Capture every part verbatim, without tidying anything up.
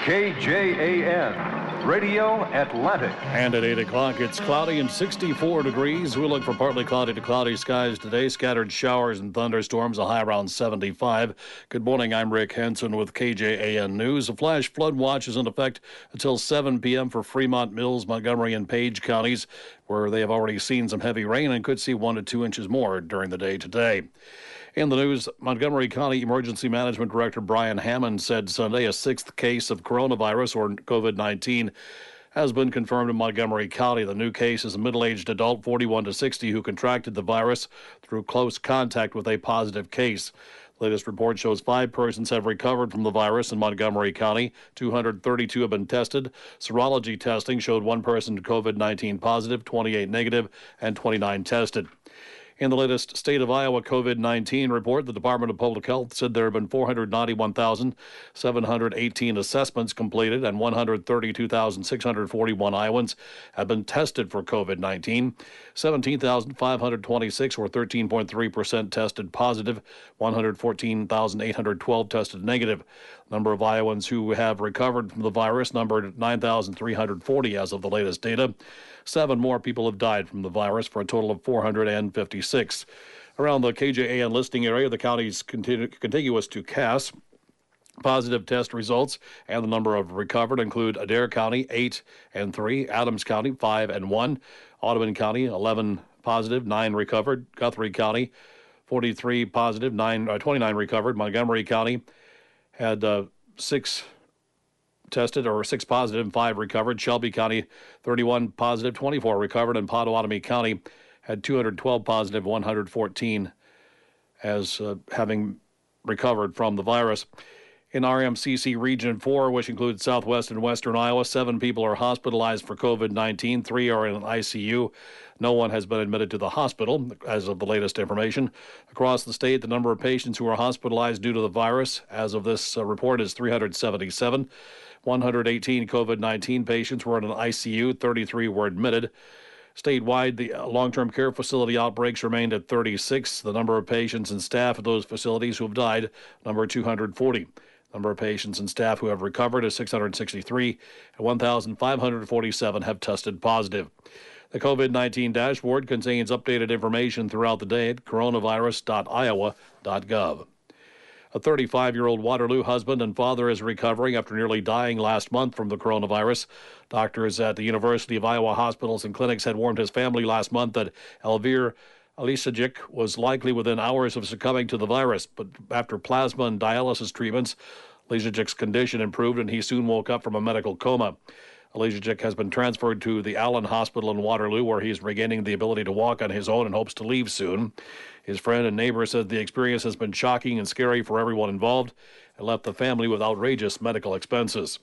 K J A N, Radio Atlantic. And at eight o'clock, it's cloudy and sixty-four degrees. We look for partly cloudy to cloudy skies today. Scattered showers and thunderstorms, a high around seventy-five. Good morning, I'm Rick Henson with K J A N News. A flash flood watch is in effect until seven p.m. for Fremont, Mills, Montgomery, and Page counties, where they have already seen some heavy rain and could see one to two inches more during the day today. In the news, Montgomery County Emergency Management Director Brian Hammond said Sunday a sixth case of coronavirus or COVID nineteen has been confirmed in Montgomery County. The new case is a middle-aged adult, forty-one to sixty, who contracted the virus through close contact with a positive case. The latest report shows five persons have recovered from the virus in Montgomery County. two hundred thirty-two have been tested. Serology testing showed one person COVID nineteen positive, twenty-eight negative, and twenty-nine tested. In the latest State of Iowa COVID nineteen report, the Department of Public Health said there have been four hundred ninety-one thousand seven hundred eighteen assessments completed and one hundred thirty-two thousand six hundred forty-one Iowans have been tested for COVID nineteen. seventeen thousand five hundred twenty-six, or thirteen point three percent, tested positive. one hundred fourteen thousand eight hundred twelve tested negative. The number of Iowans who have recovered from the virus numbered nine thousand three hundred forty as of the latest data. Seven more people have died from the virus for a total of four hundred fifty-six. Around the K J A N listing area, the counties continu- contiguous to Cass. Positive test results and the number of recovered include Adair County, eight and three, Adams County, five and one, Audubon County, eleven positive, nine recovered, Guthrie County, forty-three positive, nine, uh, twenty-nine recovered, Montgomery County had uh, six tested, or six positive and five recovered. Shelby County, thirty-one positive, twenty-four recovered, and Pottawatomie County had two hundred twelve positive, one hundred fourteen as uh, having recovered from the virus. In R M C C Region four, which includes southwest and western Iowa, seven people are hospitalized for COVID nineteen. Three are in an I C U. No one has been admitted to the hospital, as of the latest information. Across the state, the number of patients who are hospitalized due to the virus, as of this uh, report, is three hundred seventy-seven. one hundred eighteen COVID nineteen patients were in an I C U. thirty-three were admitted. Statewide, the long-term care facility outbreaks remained at thirty-six. The number of patients and staff at those facilities who have died, number two hundred forty. Number of patients and staff who have recovered is six hundred sixty-three, and one thousand five hundred forty-seven have tested positive. The COVID nineteen dashboard contains updated information throughout the day at coronavirus dot iowa dot gov. A thirty-five-year-old Waterloo husband and father is recovering after nearly dying last month from the coronavirus. Doctors at the University of Iowa hospitals and clinics had warned his family last month that Elvir Alisajic was likely within hours of succumbing to the virus, but after plasma and dialysis treatments, Alisajic's condition improved and he soon woke up from a medical coma. Alisajic has been transferred to the Allen Hospital in Waterloo, where he's regaining the ability to walk on his own and hopes to leave soon. His friend and neighbor said the experience has been shocking and scary for everyone involved and left the family with outrageous medical expenses.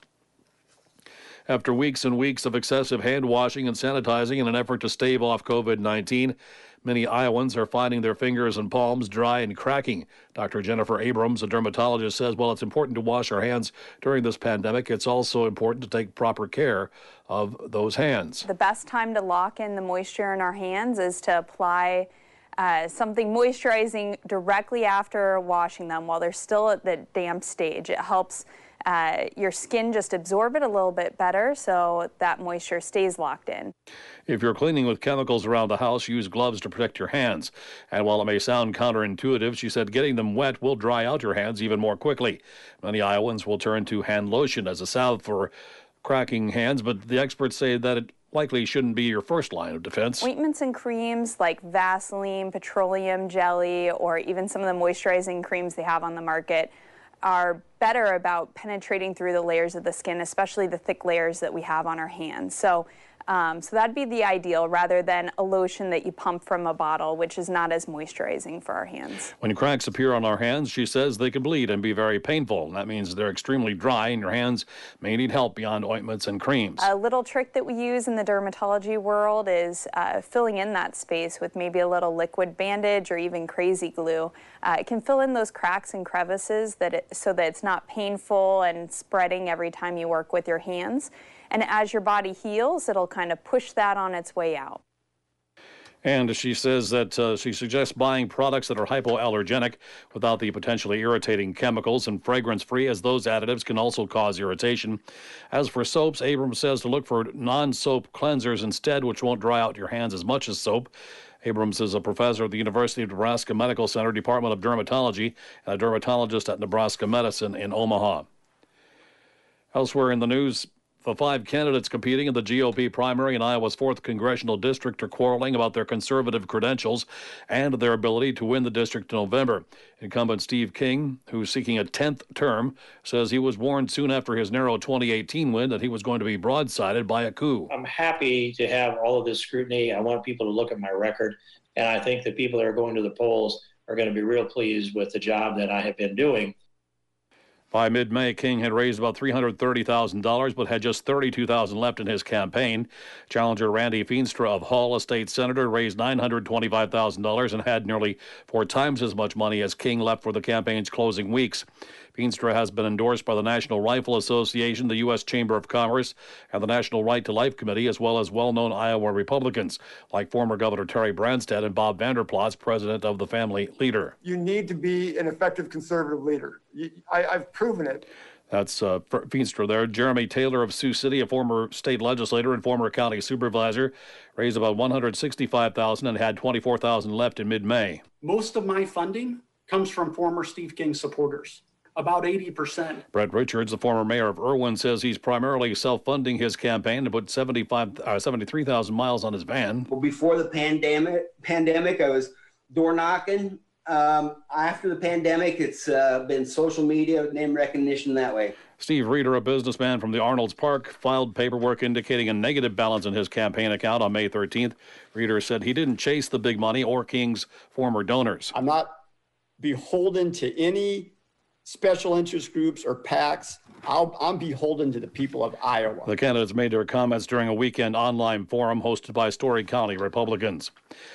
After weeks and weeks of excessive hand washing and sanitizing in an effort to stave off COVID nineteen, many Iowans are finding their fingers and palms dry and cracking. Doctor Jennifer Abrams, a dermatologist, says while it's important to wash our hands during this pandemic, it's also important to take proper care of those hands. The best time to lock in the moisture in our hands is to apply uh, something moisturizing directly after washing them while they're still at the damp stage. It helps Uh, your skin just absorb it a little bit better so that moisture stays locked in. If you're cleaning with chemicals around the house, use gloves to protect your hands. And while it may sound counterintuitive, she said getting them wet will dry out your hands even more quickly. Many Iowans will turn to hand lotion as a salve for cracking hands, but the experts say that it likely shouldn't be your first line of defense. Ointments and creams like Vaseline, petroleum jelly, or even some of the moisturizing creams they have on the market are better about penetrating through the layers of the skin, especially the thick layers that we have on our hands. So, um, so that'd be the ideal rather than a lotion that you pump from a bottle, which is not as moisturizing for our hands. When cracks appear on our hands, she says they can bleed and be very painful. That means they're extremely dry and your hands may need help beyond ointments and creams. A little trick that we use in the dermatology world is uh, filling in that space with maybe a little liquid bandage or even crazy glue. Uh, it can fill in those cracks and crevices that it, so that it's not painful and spreading every time you work with your hands. And as your body heals, it'll kind of push that on its way out. And she says that uh, she suggests buying products that are hypoallergenic without the potentially irritating chemicals and fragrance-free, as those additives can also cause irritation. As for soaps, Abrams says to look for non-soap cleansers instead, which won't dry out your hands as much as soap. Abrams is a professor at the University of Nebraska Medical Center, Department of Dermatology, and a dermatologist at Nebraska Medicine in Omaha. Elsewhere in the news, the five candidates competing in the G O P primary in Iowa's fourth congressional district are quarreling about their conservative credentials and their ability to win the district in November. Incumbent Steve King, who's seeking a tenth term, says he was warned soon after his narrow twenty eighteen win that he was going to be broadsided by a coup. I'm happy to have all of this scrutiny. I want people to look at my record, and I think the people that are going to the polls are going to be real pleased with the job that I have been doing. By mid-May, King had raised about three hundred thirty thousand dollars, but had just thirty-two thousand dollars left in his campaign. Challenger Randy Feenstra of Hall, a state senator, raised nine hundred twenty-five thousand dollars and had nearly four times as much money as King left for the campaign's closing weeks. Feenstra has been endorsed by the National Rifle Association, the U S Chamber of Commerce, and the National Right to Life Committee, as well as well-known Iowa Republicans, like former Governor Terry Branstad and Bob Vander Plaats, president of the Family Leader. You need to be an effective conservative leader. I, I've proven it. That's uh, Feenstra there. Jeremy Taylor of Sioux City, a former state legislator and former county supervisor, raised about one hundred sixty-five thousand dollars and had twenty-four thousand dollars left in mid-May. Most of my funding comes from former Steve King supporters. About eighty percent. Brett Richards, the former mayor of Irwin, says he's primarily self-funding his campaign to put seventy-five, uh, seventy-three thousand miles on his van. Well, before the pandemic, pandemic, I was door knocking. Um, after the pandemic, it's uh, been social media, name recognition that way. Steve Reeder, a businessman from the Arnold's Park, filed paperwork indicating a negative balance in his campaign account on May thirteenth. Reeder said he didn't chase the big money or King's former donors. I'm not beholden to any special interest groups or PACs. I'll, I'm beholden to the people of Iowa. The candidates made their comments during a weekend online forum hosted by Story County Republicans.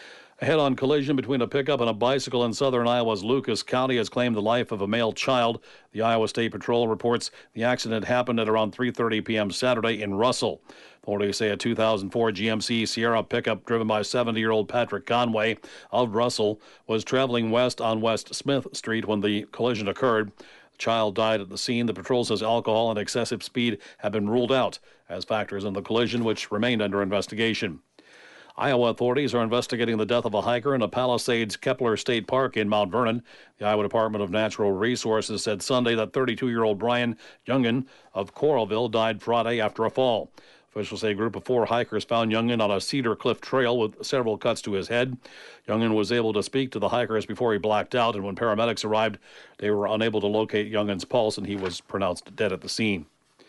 A head-on collision between a pickup and a bicycle in southern Iowa's Lucas County has claimed the life of a male child. The Iowa State Patrol reports the accident happened at around three thirty p.m. Saturday in Russell. Authorities say a two thousand four G M C Sierra pickup driven by seventy-year-old Patrick Conway of Russell was traveling west on West Smith Street when the collision occurred. The child died at the scene. The patrol says alcohol and excessive speed have been ruled out as factors in the collision, which remained under investigation. Iowa authorities are investigating the death of a hiker in a Palisades Kepler State Park in Mount Vernon. The Iowa Department of Natural Resources said Sunday that thirty-two-year-old Brian Youngin of Coralville died Friday after a fall. Officials say a group of four hikers found Youngin on a Cedar Cliff trail with several cuts to his head. Youngin was able to speak to the hikers before he blacked out, and when paramedics arrived, they were unable to locate Youngin's pulse, and he was pronounced dead at the scene.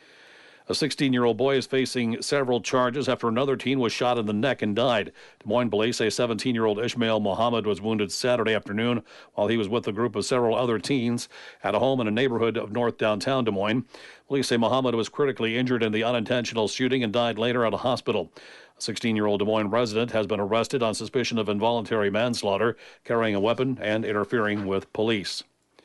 A sixteen-year-old boy is facing several charges after another teen was shot in the neck and died. Des Moines police say seventeen-year-old Ishmael Muhammad was wounded Saturday afternoon while he was with a group of several other teens at a home in a neighborhood of north downtown Des Moines. Police say Muhammad was critically injured in the unintentional shooting and died later at a hospital. A sixteen-year-old Des Moines resident has been arrested on suspicion of involuntary manslaughter, carrying a weapon, and interfering with police.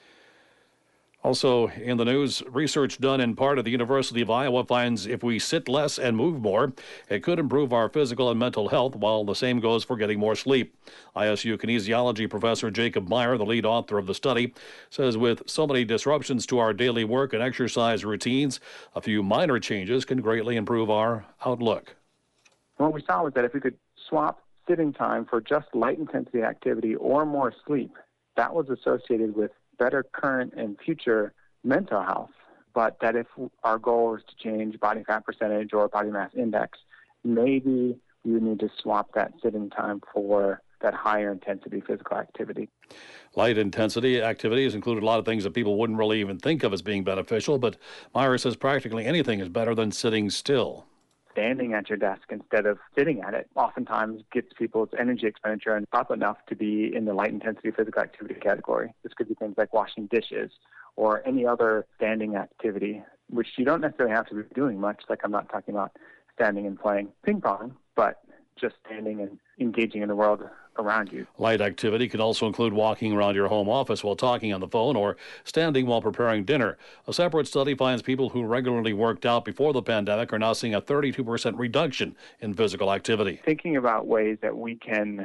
Also in the news, research done in part at the University of Iowa finds if we sit less and move more, it could improve our physical and mental health, while the same goes for getting more sleep. I S U kinesiology professor Jacob Meyer, the lead author of the study, says with so many disruptions to our daily work and exercise routines, a few minor changes can greatly improve our outlook. What we saw was that if we could swap sitting time for just light intensity activity or more sleep, that was associated with better current and future mental health, but that if our goal is to change body fat percentage or body mass index, maybe we would need to swap that sitting time for that higher intensity physical activity. Light intensity activities include a lot of things that people wouldn't really even think of as being beneficial, but Meyer says practically anything is better than sitting still. Standing at your desk instead of sitting at it oftentimes gets people's energy expenditure up enough to be in the light intensity physical activity category. This could be things like washing dishes or any other standing activity, which you don't necessarily have to be doing much. Like I'm not talking about standing and playing ping pong, but just standing and engaging in the world around you. Light activity can also include walking around your home office while talking on the phone or standing while preparing dinner. A separate study finds people who regularly worked out before the pandemic are now seeing a thirty-two percent reduction in physical activity. Thinking about ways that we can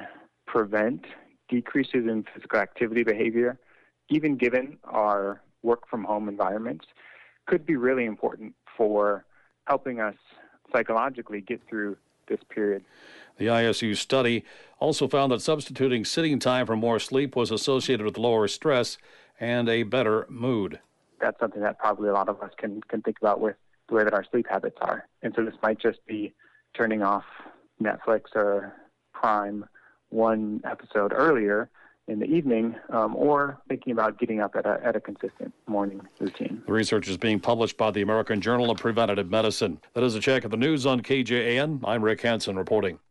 prevent decreases in physical activity behavior, even given our work from home environments, could be really important for helping us psychologically get through this period. The I S U study also found that substituting sitting time for more sleep was associated with lower stress and a better mood. That's something that probably a lot of us can, can think about with the way that our sleep habits are. And so this might just be turning off Netflix or Prime one episode earlier in the evening, um, or thinking about getting up at a, at a consistent morning routine. The research is being published by the American Journal of Preventative Medicine. That is a check of the news on K J A N. I'm Rick Hansen reporting.